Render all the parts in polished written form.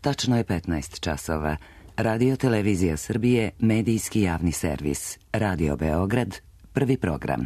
Tačno je 15 časova. Radio Televizija Srbije, medijski javni servis. Radio Beograd, prvi program.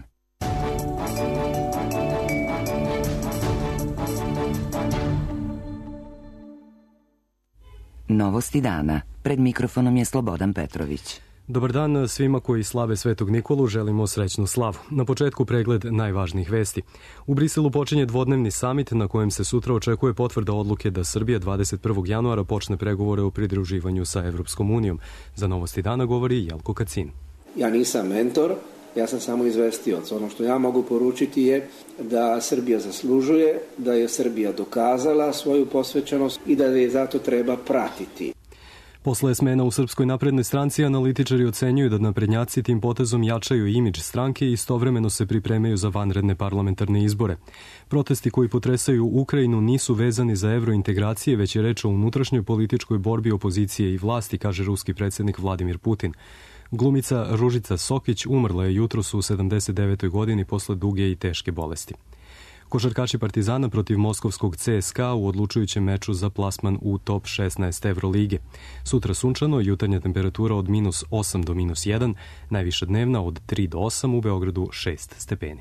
Novosti dana. Pred mikrofonom je Slobodan Petrović. Dobar dan svima koji slave Svetog Nikolu, želimo srećnu slavu. Na početku pregled najvažnijih vesti. U Briselu počinje dvodnevni samit na kojem se sutra očekuje potvrda odluke da Srbija 21. januara počne pregovore o pridruživanju sa Evropskom unijom. Za Novosti dana govori Jelko Kacin. Ja nisam mentor, ja sam samo izvestioc. Ono što ja mogu poručiti je da Srbija zaslužuje, da je Srbija dokazala svoju posvećenost i da je zato treba pratiti. Posle smena u Srpskoj naprednoj stranci, analitičari ocenjuju da naprednjaci tim potezom jačaju imidž stranke i istovremeno se pripremaju za vanredne parlamentarne izbore. Protesti koji potresaju Ukrajinu nisu vezani za evrointegracije, već je reč o unutrašnjoj političkoj borbi opozicije i vlasti, kaže ruski predsjednik Vladimir Putin. Glumica Ružica Sokić umrla je jutros u 79. godini posle duge i teške bolesti. Košarkaši Partizana protiv moskovskog CSKA u odlučujućem meču za plasman u top 16 Evrolige. Sutra sunčano, jutarnja temperatura od -8 do -1, najviša dnevna od 3 do 8, u Beogradu 6 stepeni.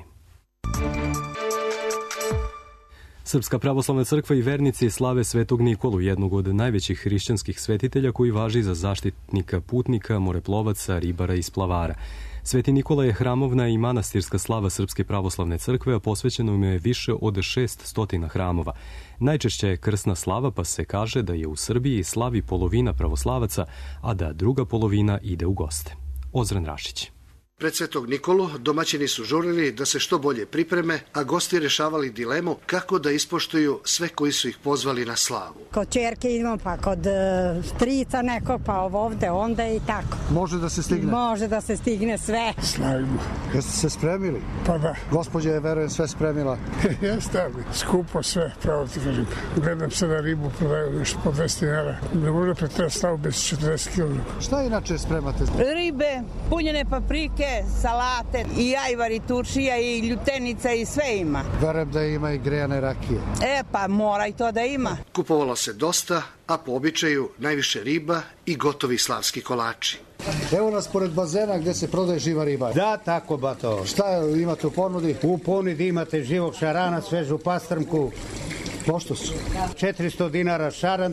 Srpska pravoslavna crkva i vernici slave Svetog Nikolu, jednog od najvećih hrišćanskih svetitelja koji važi za zaštitnika putnika, moreplovaca, ribara i splavara. Sveti Nikola je hramovna i manastirska slava Srpske pravoslavne crkve, a posvećeno im je više od 600 hramova. Najčešće je krsna slava, pa se kaže da je u Srbiji slavi polovina pravoslavaca, a da druga polovina ide u goste. Ozren Rašić. Pred Svetog Nikolu domaćini su žurili da se što bolje pripreme, a gosti rešavali dilemu kako da ispoštuju sve koji su ih pozvali na slavu. Kod čerke idemo, pa kod strica nekog, pa ovde, onda i tako. Može da se stigne? Može da se stigne sve. Slavimo. Jeste se spremili? Pa da. Gospođa je, verujem, sve spremila. Jeste, ali skupo sve, pravo ti kažem. Gledam se da ribu prodaju nešto po 200 dinara. Ne može pretrati slavu bez 40 kg. Šta inače spremate? Ribe, punjene paprike, salate, i ajvar, i turšija, i ljutenica, i sve ima. Verujem da ima i grejane rakije. Pa mora i to da ima. Kupovalo se dosta, a po običaju najviše riba i gotovi slavski kolači. Evo nas pored bazena gde se prodaje živa riba. Da, tako bato. Šta imate u ponudi? U ponudi imate živog šarana, svežu pastrmku. Pošto su? 400 dinara šaran,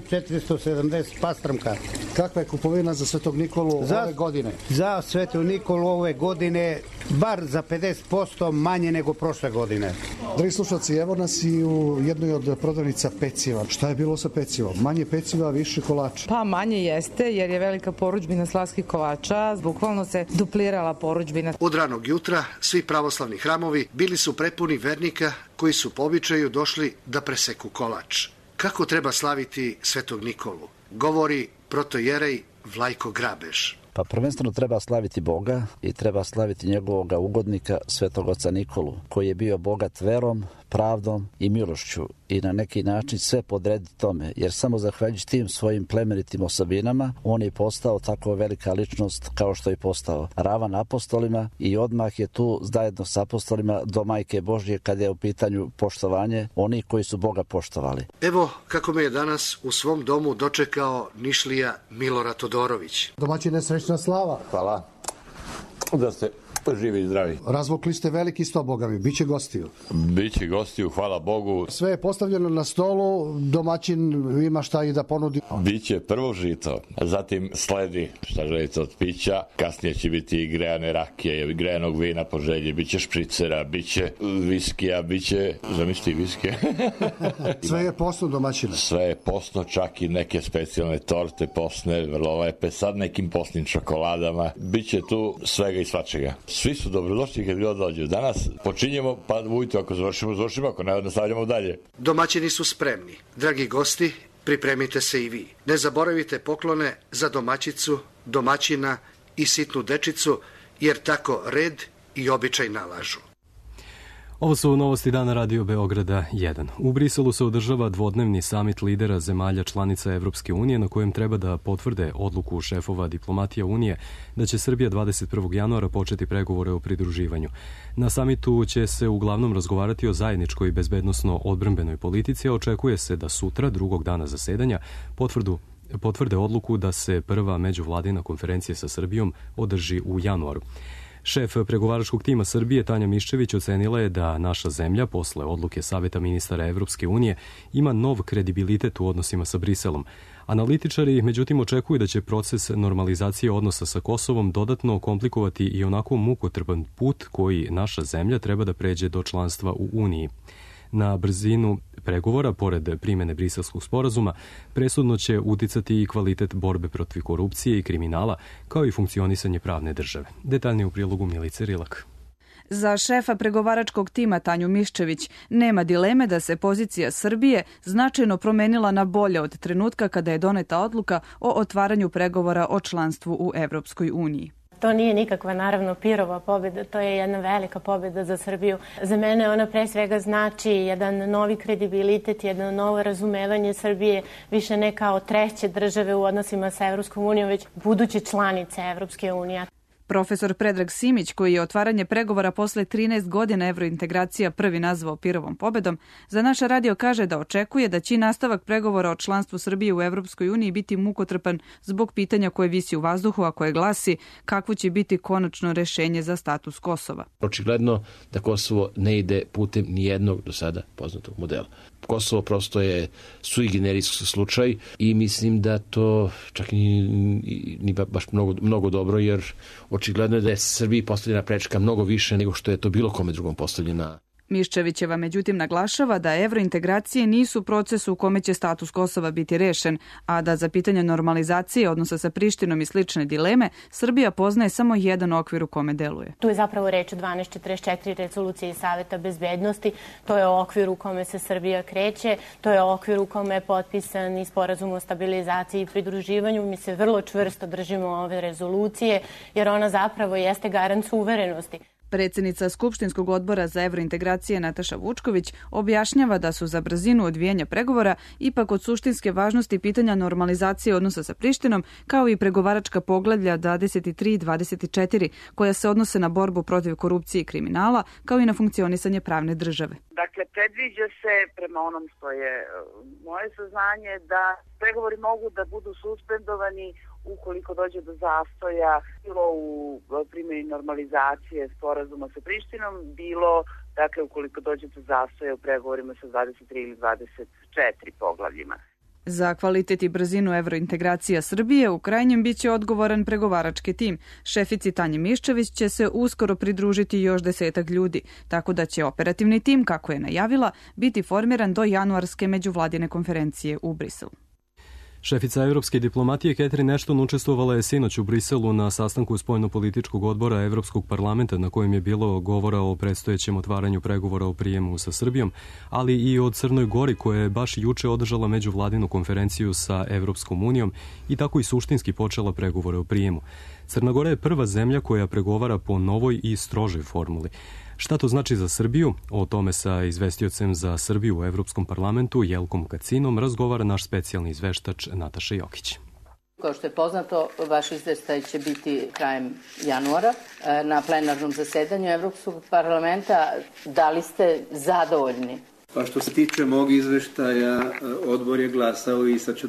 470 pastrmka. Kakva je kupovina za Svetog Nikolu ove godine? Za Svetog Nikolu ove godine bar za 50% manje nego prošle godine. Dragi slušalci, evo nas i u jednoj od prodavnica peciva. Šta je bilo sa pecivom? Manje peciva, više kolača? Pa manje jeste, jer je velika porudžbina slavskih kolača. Bukvalno se duplirala porudžbina. Od ranog jutra svi pravoslavni hramovi bili su prepuni vernika koji su po običaju došli da preseku kolač. Kako treba slaviti Svetog Nikolu? Govori protojerej Vlajko Grabež. Pa prvenstveno treba slaviti Boga i treba slaviti njegovog ugodnika, Svetog oca Nikolu, koji je bio bogat verom, pravdom i milošću i na neki način sve podrediti tome, jer samo zahvaljujući tim svojim plemenitim osobinama on je postao tako velika ličnost kao što je postao. Ravan apostolima i odmah je tu zajedno s apostolima do Majke Božje kada je u pitanju poštovanje onih koji su Boga poštovali. Evo kako me je danas u svom domu dočekao Nišlija Milorad Todorović. Domaćine, srećna slava. Hvala. Da ste živi i zdravi. Razvukli ste veliki sto, Boga mi. Biće gostiju. Biće gostiju, hvala Bogu. Sve je postavljeno na stolu, domaćin ima šta i da ponudi. Biće prvo žito, zatim sledi šta želite od pića, kasnije će biti i grejane rakije, i grejanog vina po želji, biće špricera, biće viskija, biće, zamislite viskije. Sve je posno, domaćina. Sve je posno, čak i neke specijalne torte posne, vrlo lepe, sad nekim posnim čokoladama. Biće tu svega i svačega. Svi su dobrodošli kad god dođu. Danas počinjemo, pa ujutro ako završimo, ako ne nastavljamo dalje. Domaćini su spremni. Dragi gosti, pripremite se i vi. Ne zaboravite poklone za domaćicu, domaćina i sitnu dečicu, jer tako red i običaj nalažu. Ovo su Novosti dana Radio Beograda 1. U Briselu se održava dvodnevni samit lidera zemalja članica Evropske unije na kojem treba da potvrde odluku šefova diplomatija Unije da će Srbija 21. januara početi pregovore o pridruživanju. Na samitu će se uglavnom razgovarati o zajedničkoj bezbednosno-odbrambenoj politici, a očekuje se da sutra, drugog dana zasedanja, potvrdu potvrde odluku da se prva međuvladina konferencija sa Srbijom održi u januaru. Šef pregovaračkog tima Srbije Tanja Miščević ocenila je da naša zemlja posle odluke Saveta ministara Evropske unije ima nov kredibilitet u odnosima sa Briselom. Analitičari međutim očekuju da će proces normalizacije odnosa sa Kosovom dodatno komplikovati i onako mukotrpan put koji naša zemlja treba da pređe do članstva u Uniji. Na brzinu pregovora, pored primene Briselskog sporazuma, presudno će uticati i kvalitet borbe protiv korupcije i kriminala, kao i funkcionisanje pravne države. Detaljnije u prilogu Milice Rilak. Za šefa pregovaračkog tima Tanju Miščević nema dileme da se pozicija Srbije značajno promenila na bolje od trenutka kada je doneta odluka o otvaranju pregovora o članstvu u Evropskoj uniji. To nije nikakva, naravno, pirova pobjeda, to je jedna velika pobjeda za Srbiju. Za mene ona pre svega znači jedan novi kredibilitet, jedno novo razumevanje Srbije, više ne kao treće države u odnosima sa Evropskom unijom, već buduće članice Evropske unije. Profesor Predrag Simić, koji je otvaranje pregovora posle 13 godina evrointegracija prvi nazvao pirovom pobedom, za naš radio kaže da očekuje da će nastavak pregovora o članstvu Srbije u Evropskoj uniji biti mukotrpan zbog pitanja koje visi u vazduhu, a koje glasi kakvo će biti konačno rešenje za status Kosova. Očigledno da Kosovo ne ide putem nijednog do sada poznatog modela. Kosovo prosto je sui generis slučaj i mislim da to čak ni baš mnogo dobro, jer očigledno je da je Srbiji postavljena prečka mnogo više nego što je to bilo kome drugom postavljena. Miščevićeva međutim naglašava da evrointegracije nisu proces u kome će status Kosova biti rešen, a da za pitanje normalizacije odnosa sa Prištinom i slične dileme Srbija poznaje samo jedan okvir u kome deluje. Tu je zapravo reč o 1244 rezolucije iz Saveta bezbednosti. To je okvir u kome se Srbija kreće, to je okvir u kome je potpisan i sporazum o stabilizaciji i pridruživanju. Mi se vrlo čvrsto držimo ove rezolucije jer ona zapravo jeste garant suverenosti. Predsjednica Skupštinskog odbora za evrointegracije Nataša Vučković objašnjava da su za brzinu odvijanja pregovora ipak od suštinske važnosti pitanja normalizacije odnosa sa Prištinom, kao i pregovaračka poglavlja 23 i 24, koja se odnose na borbu protiv korupcije i kriminala, kao i na funkcionisanje pravne države. Dakle, predviđa se, prema onom što je moje saznanje, da pregovori mogu da budu suspendovani ukoliko dođe do zastoja, bilo u primjeni normalizacije sporazuma sa Prištinom, bilo, dakle, ukoliko dođe do zastoja u pregovorima sa 23 ili 24 poglavljima. Za kvalitet i brzinu evrointegracija Srbije u krajnjem biće odgovoran pregovarački tim. Šefici Tanji Miščević će se uskoro pridružiti još 10 ljudi, tako da će operativni tim, kako je najavila, biti formiran do januarske međuvladine konferencije u Briselu. Šefica evropske diplomatije Catherine Ashton učestvovala je sinoć u Briselu na sastanku spoljnopolitičkog odbora Evropskog parlamenta na kojem je bilo govora o predstojećem otvaranju pregovora o prijemu sa Srbijom, ali i o Crnoj Gori koja je baš juče održala međuvladinu konferenciju sa Evropskom unijom i tako i suštinski počela pregovore o prijemu. Crna Gora je prva zemlja koja pregovara po novoj i strožoj formuli. Šta to znači za Srbiju? O tome sa izvestiocem za Srbiju u Evropskom parlamentu Jelkom Kacinom razgovara naš specijalni izveštač Nataša Jokić. Kao što je poznato, vaš izveštaj će biti krajem januara na plenarnom zasedanju Evropskog parlamenta. Da li ste zadovoljni? Pa što se tiče mog izveštaja, odbor je glasao i sa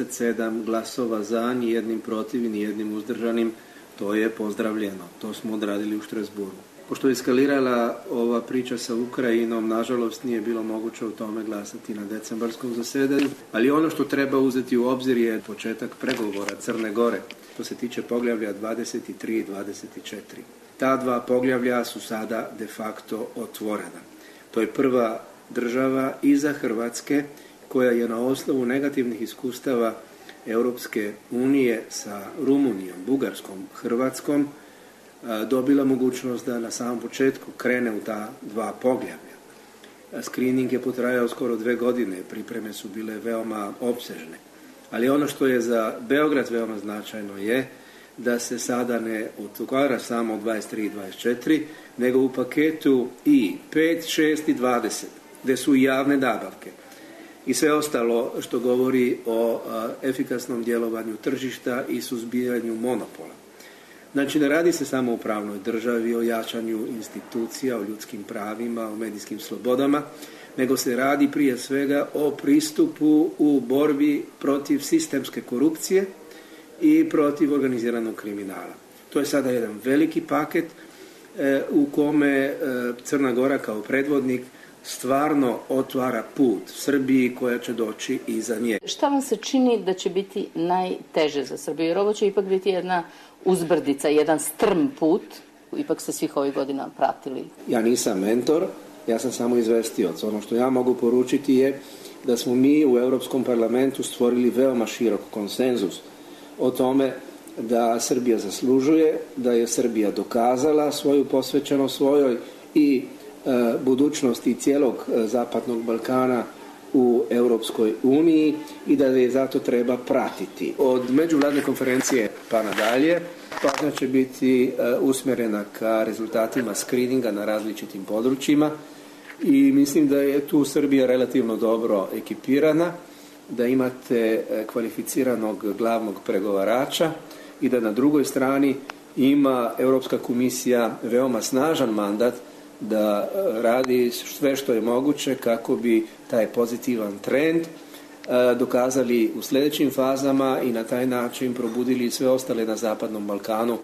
47 glasova za, nijednim protiv i nijednim uzdržanim. To je pozdravljeno. To smo odradili u Štrasburu. Pošto je eskalirala ova priča sa Ukrajinom, nažalost nije bilo moguće o tome glasati na decembarskom zasedanju, ali ono što treba uzeti u obzir je početak pregovora Crne Gore, to se tiče poglavlja 23 i 24. Ta dva poglavlja su sada de facto otvorena. To je prva država iza Hrvatske koja je na osnovu negativnih iskustava Europske unije sa Rumunijom, Bugarskom, Hrvatskom dobila mogućnost da na samom početku krene u ta dva poglavlja. Screening je potrajao skoro 2 godine, pripreme su bile veoma opsežne. Ali ono što je za Beograd veoma značajno je da se sada ne otvara samo 23 i 24, nego u paketu i 5, 6 i 20, gde su javne nabavke i sve ostalo što govori o efikasnom djelovanju tržišta i suzbijanju monopola. Znači, ne radi se samo o pravnoj državi, o jačanju institucija, o ljudskim pravima, o medijskim slobodama, nego se radi prije svega o pristupu u borbi protiv sistemske korupcije i protiv organiziranog kriminala. To je sada jedan veliki paket u kome Crna Gora kao predvodnik stvarno otvara put Srbiji koja će doći iza nje. Šta vam se čini da će biti najteže za Srbiju? Jer ovo će ipak biti jedna uzbrdica, jedan strm put. Ipak ste svih ovih godina pratili. Ja nisam mentor, ja sam samo izvestioc. Ono što ja mogu poručiti je da smo mi u Europskom parlamentu stvorili veoma širok konsenzus o tome da Srbija zaslužuje, da je Srbija dokazala svoju posvećenost svojoj i budućnosti cijelog Zapadnog Balkana u Europskoj uniji i da je zato treba pratiti. Od međuvladne konferencije pa nadalje pažnja će biti usmjerena ka rezultatima skrininga na različitim područjima i mislim da je tu Srbija relativno dobro ekipirana, da imate kvalificiranog glavnog pregovarača i da na drugoj strani ima Europska komisija veoma snažan mandat da radi sve što je moguće kako bi taj pozitivan trend dokazali u sljedećim fazama i na taj način probudili sve ostale na Zapadnom Balkanu.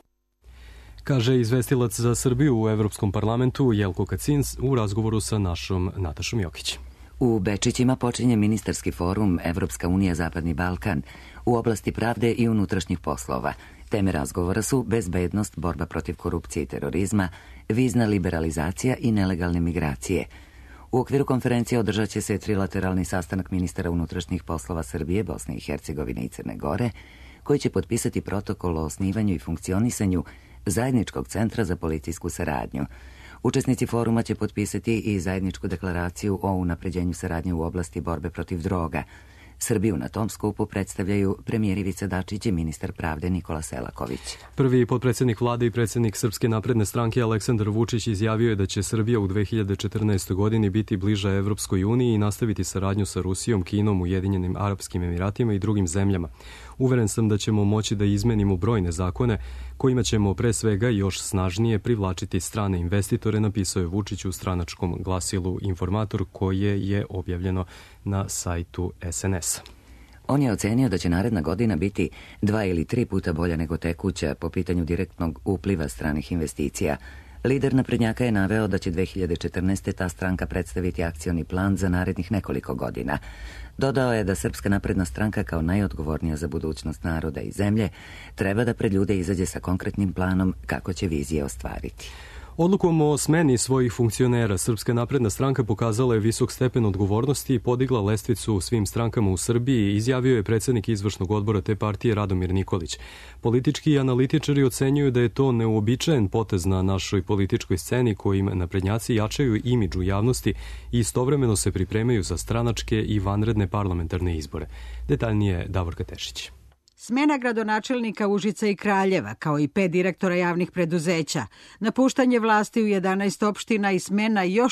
Kaže izvestilac za Srbiju u Evropskom parlamentu Jelko Kacin u razgovoru sa našom Natašom Jokić. U Bečićima počinje ministarski forum Evropska unija Zapadni Balkan u oblasti pravde i unutrašnjih poslova. Teme razgovora su bezbednost, borba protiv korupcije i terorizma, vizna liberalizacija i nelegalne migracije. U okviru konferencije održat će se trilateralni sastanak ministara unutrašnjih poslova Srbije, Bosne i Hercegovine i Crne Gore, koji će potpisati protokol o osnivanju i funkcionisanju zajedničkog centra za policijsku saradnju. Učesnici foruma će potpisati i zajedničku deklaraciju o unapređenju saradnje u oblasti borbe protiv droga. Srbiju na tom skupu predstavljaju premijer Ivica Dačić i ministar pravde Nikola Selaković. Prvi potpredsjednik vlade i predsjednik Srpske napredne stranke Aleksandar Vučić izjavio je da će Srbija u 2014. godini biti bliža Evropskoj uniji i nastaviti saradnju sa Rusijom, Kinom, Ujedinjenim Arapskim Emiratima i drugim zemljama. Uveren sam da ćemo moći da izmenimo brojne zakone kojima ćemo pre svega još snažnije privlačiti strane investitore, napisao je Vučić u stranačkom glasilu Informator koje je objavljeno na sajtu SNS. On je ocenio da će naredna godina biti 2 ili 3 puta bolja nego tekuća po pitanju direktnog upliva stranih investicija. Lider naprednjaka je naveo da će 2014. ta stranka predstaviti akcioni plan za narednih nekoliko godina. Dodao je da Srpska napredna stranka kao najodgovornija za budućnost naroda i zemlje treba da pred ljude izađe sa konkretnim planom kako će vizije ostvariti. Odlukom o smeni svojih funkcionera Srpska napredna stranka pokazala je visok stepen odgovornosti i podigla lestvicu u svim strankama u Srbiji, izjavio je predsjednik izvršnog odbora te partije Radomir Nikolić. Politički analitičari ocenjuju da je to neuobičajen potez na našoj političkoj sceni kojim naprednjaci jačaju imidž u javnosti i istovremeno se pripremaju za stranačke i vanredne parlamentarne izbore. Detaljnije Davorka Tešić. Smena gradonačelnika Užica i Kraljeva, kao i 5 direktora javnih preduzeća, napuštanje vlasti u 11 opština i smena još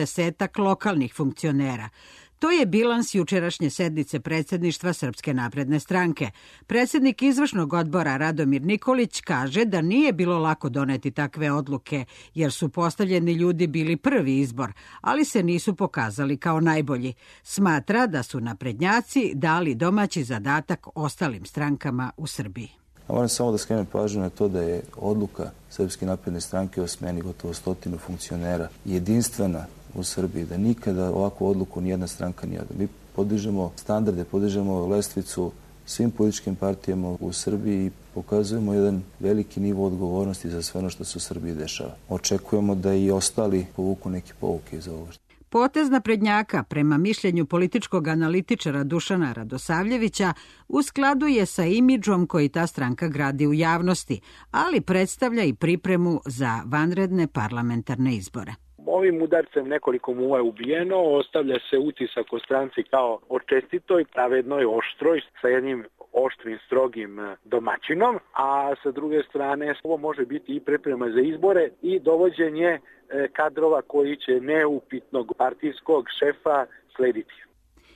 40 lokalnih funkcionera. To je bilans jučerašnje sednice predsjedništva Srpske napredne stranke. Predsjednik izvršnog odbora Radomir Nikolić kaže da nije bilo lako doneti takve odluke, jer su postavljeni ljudi bili prvi izbor, ali se nisu pokazali kao najbolji. Smatra da su naprednjaci dali domaći zadatak ostalim strankama u Srbiji. Moram samo da skrenem pažnju na to da je odluka Srpske napredne stranke o smeni gotovo 100 funkcionera jedinstvena u Srbiji, da nikada ovakvu odluku nijedna stranka nije odluka. Mi podižemo standarde, podižemo lestvicu svim političkim partijama u Srbiji i pokazujemo jedan veliki nivo odgovornosti za sve ono što se u Srbiji dešava. Očekujemo da i ostali povuku neke pouke iz ovoga. Potez naprednjaka, prema mišljenju političkog analitičara Dušana Radosavljevića, u skladu je sa imidžom koji ta stranka gradi u javnosti, ali predstavlja i pripremu za vanredne parlamentarne izbore. Ovim udarcem nekoliko muva je ubijeno, ostavlja se utisak o stranci kao o čestitoj, pravednoj, oštroj, sa jednim oštrim, strogim domaćinom, a sa druge strane ovo može biti i priprema za izbore i dovođenje kadrova koji će neupitnog partijskog šefa slediti.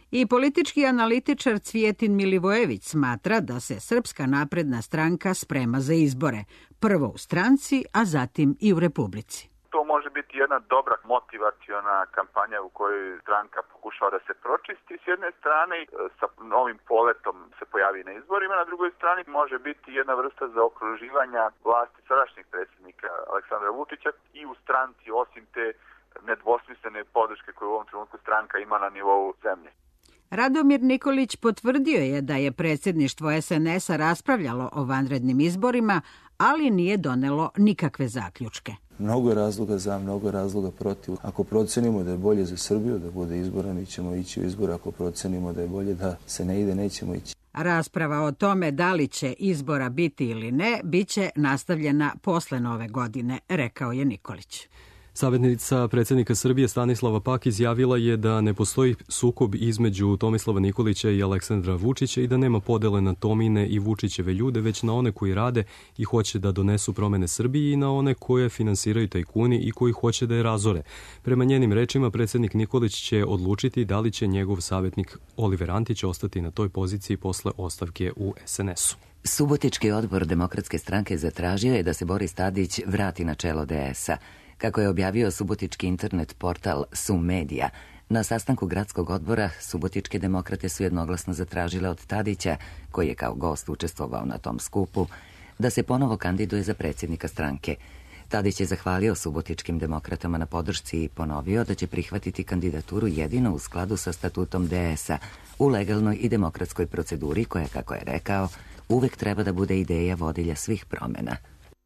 I politički analitičar Cvijetin Milivojević smatra da se Srpska napredna stranka sprema za izbore, prvo u stranci, a zatim i u Republici. To može biti jedna dobra motivaciona kampanja u kojoj stranka pokušava da se pročisti s jedne strane, sa novim poletom se pojavi na izborima, na drugoj strani može biti jedna vrsta zaokruživanja vlasti sadašnjeg predsjednika Aleksandra Vučića i u stranci, osim te nedvosmislene podrške koju u ovom trenutku stranka ima na nivou zemlje. Radomir Nikolić potvrdio je da je predsjedništvo SNS-a raspravljalo o vanrednim izborima, ali nije donelo nikakve zaključke. Mnogo je razloga za, mnogo je razloga protiv. Ako procenimo da je bolje za Srbiju da bude izbora, mi ćemo ići u izbor. Ako procenimo da je bolje da se ne ide, nećemo ići. Rasprava o tome da li će izbora biti ili ne, bit će nastavljena posle Nove godine, rekao je Nikolić. Savjetnica predsjednika Srbije Stanislava Pak izjavila je da ne postoji sukob između Tomislava Nikolića i Aleksandra Vučića i da nema podele na Tomine i Vučićeve ljude, već na one koji rade i hoće da donesu promene Srbiji i na one koje finansiraju tajkuni i koji hoće da je razore. Prema njenim rečima, predsjednik Nikolić će odlučiti da li će njegov savjetnik Oliver Antić ostati na toj poziciji posle ostavke u SNS-u. Subotički odbor Demokratske stranke zatražio je da se Boris Tadić vrati na čelo DS-a. Kako je objavio subotički internet portal Sumedia, na sastanku gradskog odbora Subotičke demokrate su jednoglasno zatražile od Tadića, koji je kao gost učestvovao na tom skupu, da se ponovo kandiduje za predsjednika stranke. Tadić je zahvalio subotičkim demokratama na podršci i ponovio da će prihvatiti kandidaturu jedino u skladu sa statutom DS-a u legalnoj i demokratskoj proceduri koja, kako je rekao, uvek treba da bude ideja vodilja svih promjena.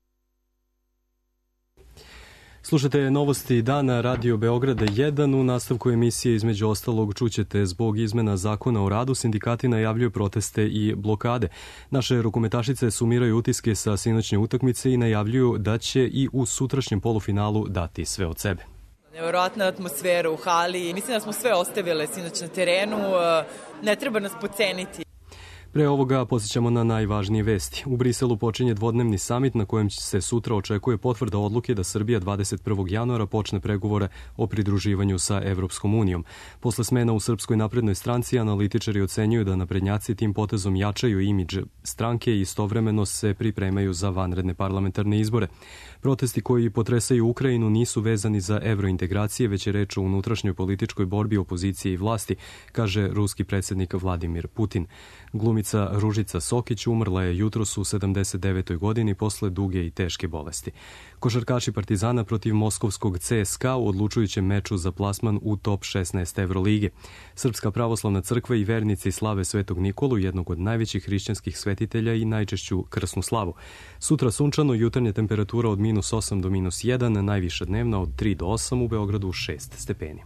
Slušajte novosti dana Radio Beograda 1. U nastavku emisije između ostalog čućete zbog izmena zakona o radu sindikati najavljuju proteste i blokade. Naše rukometašice sumiraju utiske sa sinoćnje utakmice i najavljuju da će i u sutrašnjem polufinalu dati sve od sebe. Nevjerojatna atmosfera u hali. Mislim da smo sve ostavile sinoć na terenu. Ne treba nas podceniti. Pre ovoga posjećamo na najvažnije vesti. U Briselu počinje dvodnevni samit na kojem se sutra očekuje potvrda odluke da Srbija 21. januara počne pregovore o pridruživanju sa Evropskom unijom. Posle smena u Srpskoj naprednoj stranci, analitičari ocenjuju da naprednjaci tim potezom jačaju imidž stranke i istovremeno se pripremaju za vanredne parlamentarne izbore. Protesti koji potresaju Ukrajinu nisu vezani za evrointegracije, već je reč o unutrašnjoj političkoj borbi opozicije i vlasti, kaže ruski predsjednik Vladimir Putin. Glumica Ružica Sokić umrla je jutros u 79. godini posle duge i teške bolesti. Košarkaši Partizana protiv moskovskog CSKA u odlučujućem meču za plasman u top 16 Evrolige. Srpska pravoslavna crkva i vernici slave Svetog Nikolu, jednog od najvećih hrišćanskih svetitelja i najčešću krsnu slavu. Sutra sunčano, jutarnja temperatura od -8 do -1, najviša dnevna od 3 do 8, u Beogradu 6 stepeni.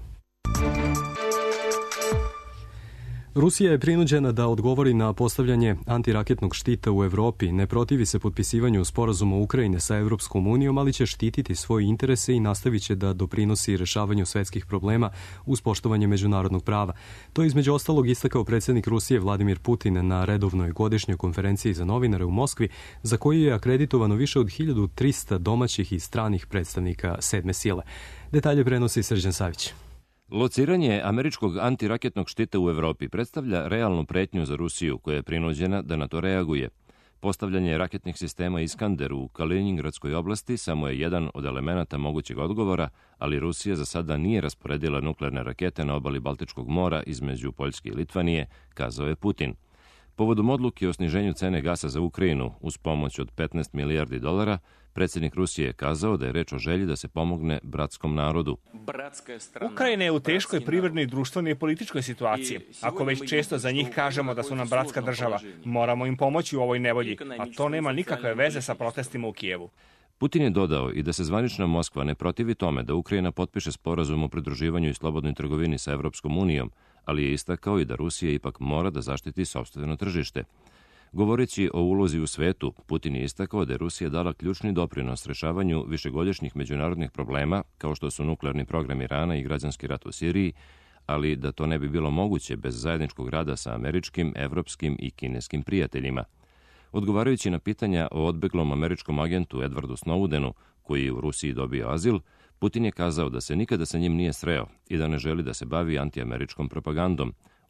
Rusija je prinuđena da odgovori na postavljanje antiraketnog štita u Evropi. Ne protivi se potpisivanju sporazuma Ukrajine sa Evropskom unijom, ali će štititi svoje interese i nastavit će da doprinosi rešavanju svetskih problema uz poštovanje međunarodnog prava. To je između ostalog istakao predsjednik Rusije Vladimir Putin na redovnoj godišnjoj konferenciji za novinare u Moskvi, za koju je akreditovano više od 1300 domaćih i stranih predstavnika sedme sile. Detalje prenosi Srđan Savić. Lociranje američkog antiraketnog štita u Evropi predstavlja realnu pretnju za Rusiju, koja je prinuđena da na to reaguje. Postavljanje raketnih sistema Iskander u Kaliningradskoj oblasti samo je jedan od elemenata mogućeg odgovora, ali Rusija za sada nije rasporedila nuklearne rakete na obali Baltičkog mora između Poljske i Litvanije, kazao je Putin. Povodom odluke o sniženju cene gasa za Ukrajinu uz pomoć od 15 milijardi dolara, predsjednik Rusije je kazao da je reč o želji da se pomogne bratskom narodu. Ukrajina je u teškoj privrednoj, društvenoj i političkoj situaciji. Ako već često za njih kažemo da su nam bratska država, moramo im pomoći u ovoj nevolji, a to nema nikakve veze sa protestima u Kijevu. Putin je dodao i da se zvanična Moskva ne protivi tome da Ukrajina potpiše sporazum o pridruživanju i slobodnoj trgovini sa Evropskom unijom, ali je istakao i da Rusija ipak mora da zaštiti sopstveno tržište. Govoreći o ulozi u svetu, Putin je istakao da je Rusija dala ključni doprinos rešavanju višegodišnjih međunarodnih problema, kao što su nuklearni program Irana i građanski rat u Siriji, ali da to ne bi bilo moguće bez zajedničkog rada sa američkim, evropskim i kineskim prijateljima. Odgovarajući na pitanja o odbeglom američkom agentu Edwardu Snowdenu, koji je u Rusiji dobio azil, Putin je kazao da se nikada sa njim nije sreo i da ne želi da se bavi antiameričkom propagandom.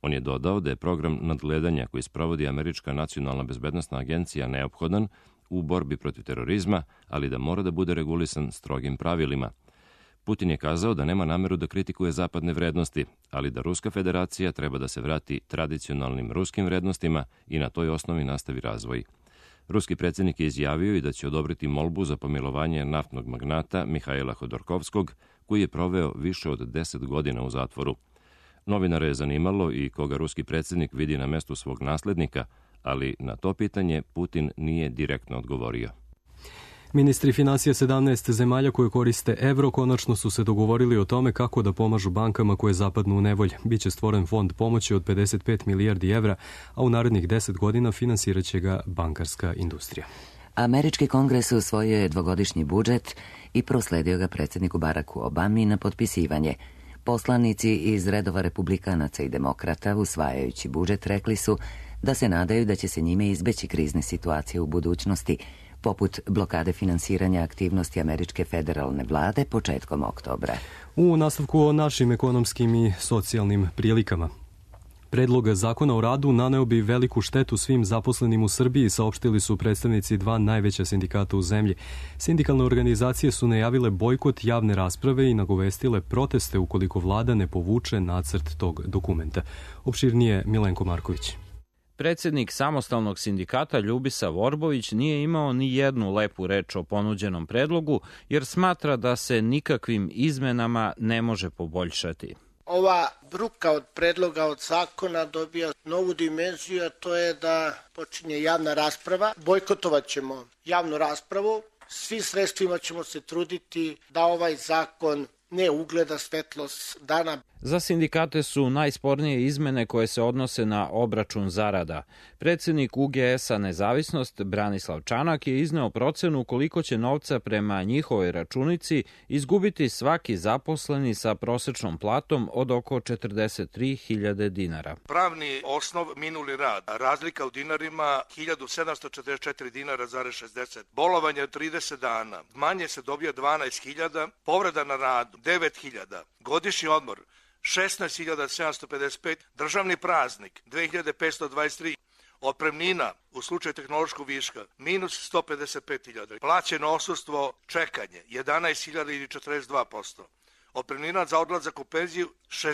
On je dodao da je program nadgledanja koji sprovodi Američka nacionalna bezbednosna agencija neophodan u borbi protiv terorizma, ali da mora da bude regulisan strogim pravilima. Putin je kazao da nema nameru da kritikuje zapadne vrednosti, ali da Ruska federacija treba da se vrati tradicionalnim ruskim vrednostima i na toj osnovi nastavi razvoj. Ruski predsjednik je izjavio i da će odobriti molbu za pomilovanje naftnog magnata Mihajla Hodorkovskog, koji je proveo više od 10 godina u zatvoru. Novinare je zanimalo i koga ruski predsjednik vidi na mestu svog naslednika, ali na to pitanje Putin nije direktno odgovorio. Ministri financija 17 zemalja koje koriste evro konačno su se dogovorili o tome kako da pomažu bankama koje zapadnu u nevolje. Biće stvoren fond pomoći od 55 milijardi evra, a u narednih 10 godina finansirat će ga bankarska industrija. Američki kongres usvojio je dvogodišnji budžet i prosledio ga predsjedniku Baracku Obami na potpisivanje. Poslanici iz redova republikanaca i demokrata, usvajajući budžet, rekli su da se nadaju da će se njime izbeći krizne situacije u budućnosti, poput blokade finansiranja aktivnosti američke federalne vlade početkom oktobra. U nastavku o našim ekonomskim i socijalnim prilikama. Predlog zakona o radu naneo bi veliku štetu svim zaposlenim u Srbiji, saopštili su predstavnici dva najveća sindikata u zemlji. Sindikalne organizacije su najavile bojkot javne rasprave i nagovestile proteste ukoliko vlada ne povuče nacrt tog dokumenta. Opširnije Milenko Marković. Predsjednik samostalnog sindikata Ljubisa Vorbović nije imao ni jednu lepu reč o ponuđenom predlogu, jer smatra da se nikakvim izmenama ne može poboljšati. Ova bruka od predloga od zakona dobija novu dimenziju, a to je da počinje javna rasprava. Bojkotovat ćemo javnu raspravu, svi sredstvima ćemo se truditi da ovaj zakon ne ugleda svetlost dana. Za sindikate su najspornije izmene koje se odnose na obračun zarada. Predsjednik UGS-a Nezavisnost Branislav Čanak je izneo procenu koliko će novca prema njihovoj računici izgubiti svaki zaposleni sa prosečnom platom od oko 43.000 dinara. Pravni osnov minuli rad, razlika u dinarima 1744 dinara zarez 60. Bolovanje od 30 dana, manje se dobija 12.000, povreda na radu 9.000, godišnji odmor 16.755, državni praznik 2.523, otpremnina u slučaju tehnološkog viška minus 155.000, plaćeno odsustvo čekanje 11.000 ili 42%, otpremnina za odlazak u penziju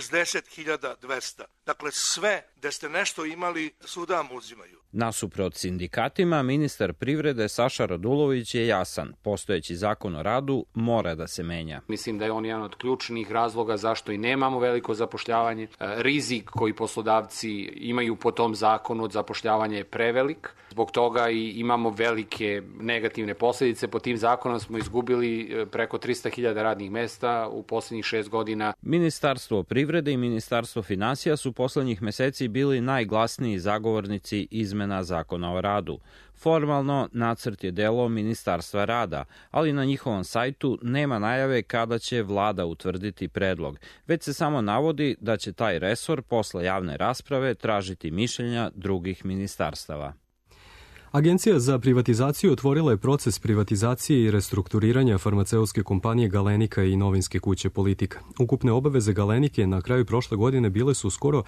60.200. Dakle, sve da ste nešto imali, suda vam uzimaju. Nasuprot sindikatima, ministar privrede Saša Radulović je jasan. Postojeći zakon o radu mora da se menja. Mislim da je on jedan od ključnih razloga zašto i nemamo veliko zapošljavanje. Rizik koji poslodavci imaju po tom zakonu od zapošljavanja je prevelik. Zbog toga i imamo velike negativne posljedice. Po tim zakonom smo izgubili preko 300.000 radnih mesta u posljednjih 6 godina. Ministarstvo privrede i Ministarstvo finansija su poslednjih meseci bili najglasniji zagovornici izmena zakona o radu. Formalno, nacrt je delo Ministarstva rada, ali na njihovom sajtu nema najave kada će vlada utvrditi predlog, već se samo navodi da će taj resor posle javne rasprave tražiti mišljenja drugih ministarstava. Agencija za privatizaciju otvorila je proces privatizacije i restrukturiranja farmaceutske kompanije Galenika i novinske kuće Politika. Ukupne obaveze Galenike na kraju prošle godine bile su skoro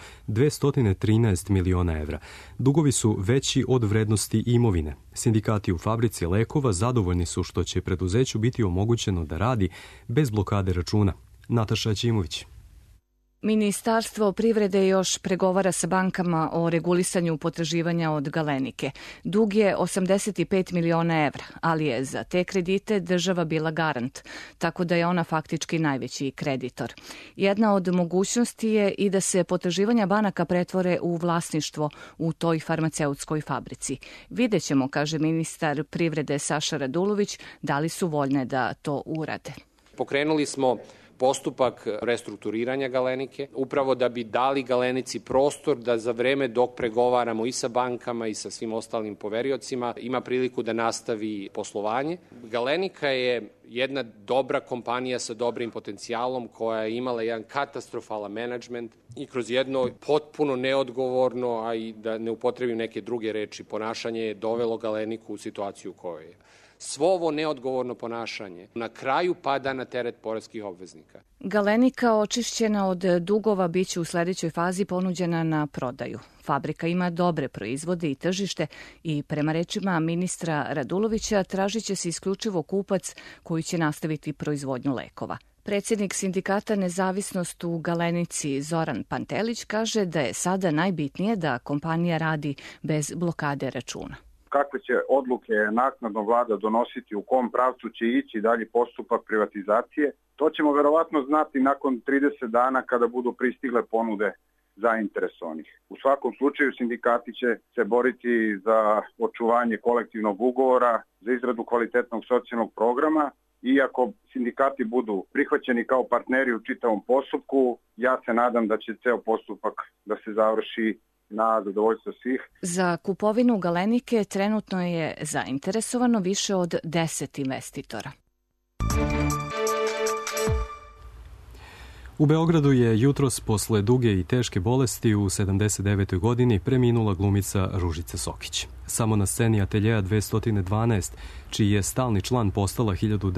213 miliona evra. Dugovi su veći od vrednosti imovine. Sindikati u fabrici lekova zadovoljni su što će preduzeću biti omogućeno da radi bez blokade računa. Nataša Ćimović. Ministarstvo privrede još pregovara sa bankama o regulisanju potraživanja od Galenike. Dug je 85 miliona evra, ali je za te kredite država bila garant, tako da je ona faktički najveći kreditor. Jedna od mogućnosti je i da se potraživanja banaka pretvore u vlasništvo u toj farmaceutskoj fabrici. Vidjet ćemo, kaže ministar privrede Saša Radulović, da li su voljne da to urade. Pokrenuli smo postupak restrukturiranja Galenike, upravo da bi dali Galenici prostor da za vreme dok pregovaramo i sa bankama i sa svim ostalim poveriocima ima priliku da nastavi poslovanje. Galenika je jedna dobra kompanija sa dobrim potencijalom koja je imala jedan katastrofalan menadžment i kroz jedno potpuno neodgovorno, a i da ne upotrebim neke druge reči, ponašanje je dovelo Galeniku u situaciju u kojoj je. Svo ovo neodgovorno ponašanje na kraju pada na teret poreskih obveznika. Galenika očišćena od dugova biće u sledećoj fazi ponuđena na prodaju. Fabrika ima dobre proizvode i tržište i prema rečima ministra Radulovića tražit će se isključivo kupac koji će nastaviti proizvodnju lekova. Predsjednik sindikata Nezavisnost u Galenici Zoran Pantelić kaže da je sada najbitnije da kompanija radi bez blokade računa. Kakve će odluke naknadno vlada donositi, u kom pravcu će ići dalji postupak privatizacije, to ćemo verovatno znati nakon 30 dana kada budu pristigle ponude zainteresovanih. U svakom slučaju sindikati će se boriti za očuvanje kolektivnog ugovora, za izradu kvalitetnog socijalnog programa i ako sindikati budu prihvaćeni kao partneri u čitavom postupku, ja se nadam da će ceo postupak da se završi na zadovoljstvo svih. Za kupovinu Galenike trenutno je zainteresovano više od 10 investitora. U Beogradu je jutros posle duge i teške bolesti u 79. godini preminula glumica Ružica Sokić. Samo na sceni Ateljeja 212, čiji je stalni član postala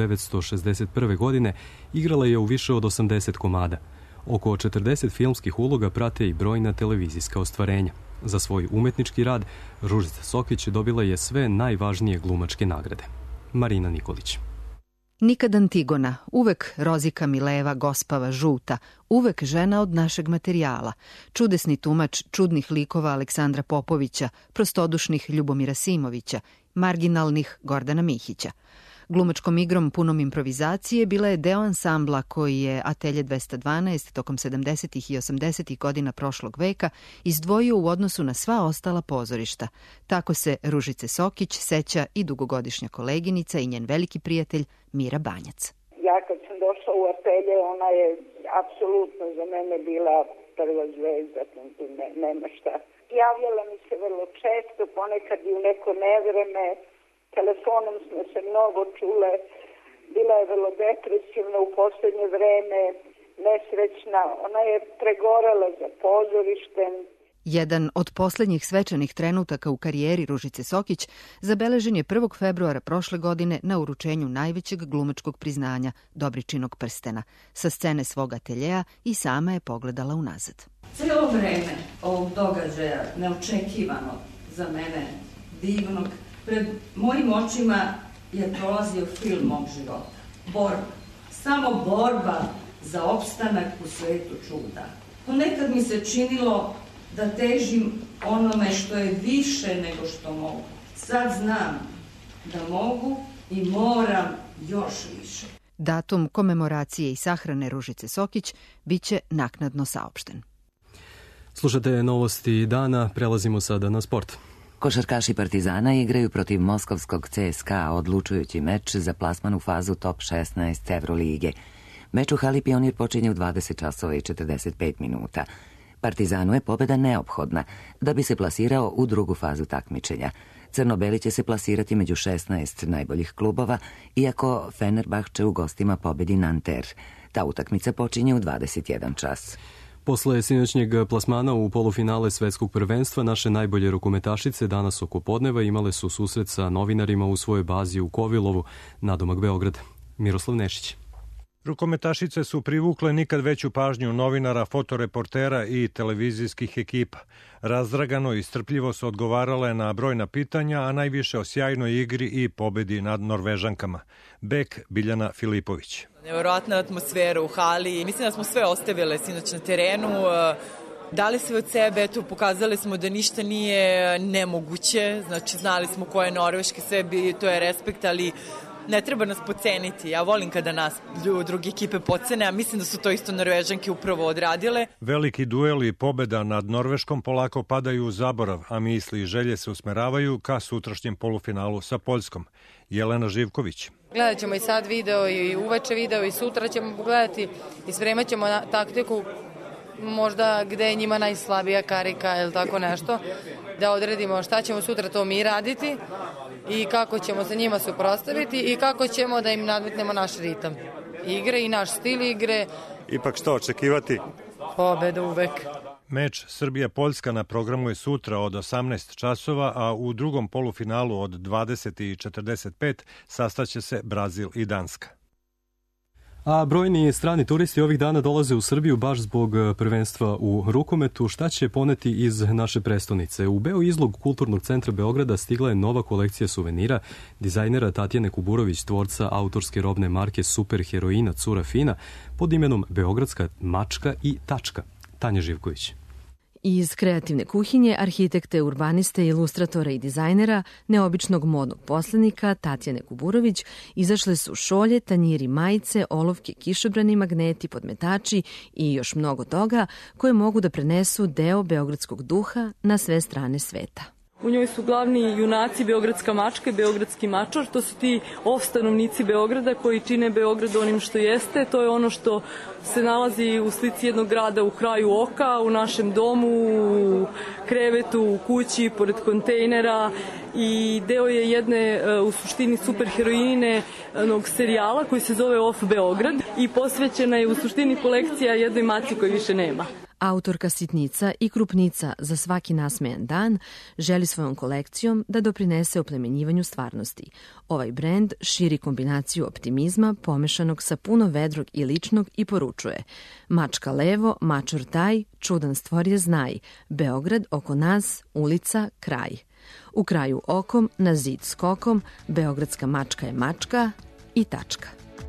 1961. godine, igrala je u više od 80 komada. Oko 40 filmskih uloga prate i brojna televizijska ostvarenja. Za svoj umetnički rad Ružica Sokić dobila je sve najvažnije glumačke nagrade. Marina Nikolić. Nikad Antigona, uvek Rozika Mileva, gospava žuta, uvek žena od našeg materijala, čudesni tumač čudnih likova Aleksandra Popovića, prostodušnih Ljubomira Simovića, marginalnih Gordana Mihića. Glumačkom igrom punom improvizacije bila je deo ansambla koji je Atelje 212 tokom 70. i 80. godina prošlog veka izdvojio u odnosu na sva ostala pozorišta. Tako se Ružice Sokić seća i dugogodišnja koleginica i njen veliki prijatelj Mira Banjac. Ja kad sam došla u Atelje, ona je apsolutno za mene bila prva zvezda, nema šta. Javljala mi se vrlo često, ponekad i u neko nevreme. Telefonom smo se mnogo čule, bila je vrlo depresivna u poslednje vreme, nesrećna, ona je pregorala za pozorištem. Jedan od poslednjih svečanih trenutaka u karijeri Ružice Sokić zabeležen je 1. februara prošle godine na uručenju najvećeg glumačkog priznanja Dobričinog prstena. Sa scene svog ateljeja i sama je pogledala unazad. Cijelo vreme ovog događaja, neočekivanog za mene, divnog, pred mojim očima je prolazio film mog života. Borba. Samo borba za opstanak u svetu čuda. Ponekad mi se činilo da težim onome što je više nego što mogu. Sad znam da mogu i moram još više. Datum komemoracije i sahrane Ružice Sokić biće naknadno saopšten. Slušate novosti dana, prelazimo sada na sport. Košarkaši Partizana igraju protiv moskovskog CSKA odlučujući meč za plasman u fazu top 16 Evrolige. Meč u hali Pionir počinje u 20 časova i 45 minuta. Partizanu je pobjeda neophodna da bi se plasirao u drugu fazu takmičenja. Crno-beli će se plasirati među 16 najboljih klubova, iako Fenerbahče u gostima pobedi Nanter. Ta utakmica počinje u 21 čas. Posle sinoćnjeg plasmana u polufinale svetskog prvenstva, naše najbolje rukometašice danas oko podneva imale su susret sa novinarima u svojoj bazi u Kovilovu, nadomak Beograd. Miroslav Nešić. Rukometašice su privukle nikad veću pažnju novinara, fotoreportera i televizijskih ekipa. Razdragano i strpljivo su odgovarale na brojna pitanja, a najviše o sjajnoj igri i pobedi nad Norvežankama. Bek Biljana Filipović. Nevjerojatna atmosfera u hali. Mislim da smo sve ostavile sinoć na terenu. Dali sve od sebe, eto, pokazali smo da ništa nije nemoguće. Znači, znali smo ko je Norveški, sve bi, to je respekt, ali ne treba nas poceniti. Ja volim kada nas druge ekipe pocene, a mislim da su to isto Norvežanke upravo odradile. Veliki duel i pobeda nad Norveškom polako padaju u zaborav, a misli i želje se usmeravaju ka sutrašnjem polufinalu sa Poljskom. Jelena Živković. Gledat ćemo i sad video i uveče video i sutra ćemo pogledati i spremat ćemo taktiku možda gde je njima najslabija karika ili tako nešto, da odredimo šta ćemo sutra to mi raditi i kako ćemo se njima suprotstaviti i kako ćemo da im nadmetnemo naš ritam igre i naš stil igre. Ipak što očekivati? Pobedu uvek. Meč Srbija-Poljska na programu je sutra od 18 časova, a u drugom polufinalu od 20:45 sastaće se Brazil i Danska. A brojni strani turisti ovih dana dolaze u Srbiju baš zbog prvenstva u rukometu. Šta će poneti iz naše prestonice? U beo izlog Kulturnog centra Beograda stigla je nova kolekcija suvenira dizajnera Tatjane Kuburović, tvorca autorske robne marke Superheroina Cura Fina pod imenom Beogradska mačka i tačka. Tanja Živković. Iz kreativne kuhinje, arhitekte, urbaniste, ilustratora i dizajnera, neobičnog modnog poslenika Tatjane Kuburović izašle su šolje, tanjiri, majice, olovke, kišobrani, magneti, podmetači i još mnogo toga koje mogu da prenesu deo beogradskog duha na sve strane sveta. U njoj su glavni junaci Beogradska mačka i Beogradski mačor. To su ti stanovnici Beograda koji čine Beograd onim što jeste. To je ono što se nalazi u slici jednog grada u kraju oka, u našem domu, u krevetu, u kući, pored kontejnera i deo je jedne u suštini superheroinenog serijala koji se zove Off Beograd i posvećena je u suštini kolekcija jednoj maci koju više nema. Autorka sitnica i krupnica za svaki nasmejan dan želi svojom kolekcijom da doprinese oplemenjivanju stvarnosti. Ovaj brend širi kombinaciju optimizma pomešanog sa puno vedrog i ličnog i poručuje: mačka levo, mačor taj, čudan stvor je znaj, Beograd oko nas, ulica, kraj. U kraju okom, na zid skokom, Beogradska mačka je mačka i tačka.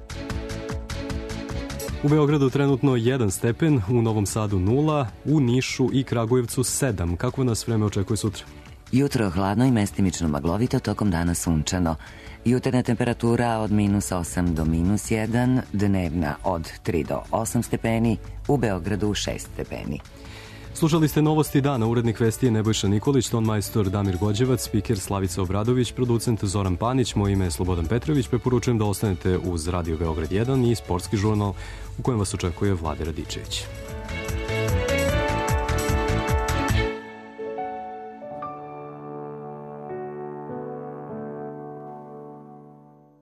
U Beogradu trenutno 1 stepen, u Novom Sadu 0, u Nišu i Kragujevcu 7. Kako nas vreme očekuje sutra? Jutro hladno i mestimično maglovito, tokom dana sunčano. Jutarnja temperatura od -8 do -1, dnevna od 3 do 8 stepeni, u Beogradu 6 stepeni. Slušali ste Novosti dana, urednik vesti je Nebojša Nikolić, ton majstor Damir Gođevac, spiker Slavica Obradović, producent Zoran Panić, moje ime je Slobodan Petrović, preporučujem da ostanete uz Radio Beograd 1 i sportski žurnal u kojem vas očekuje Vlade Radičević.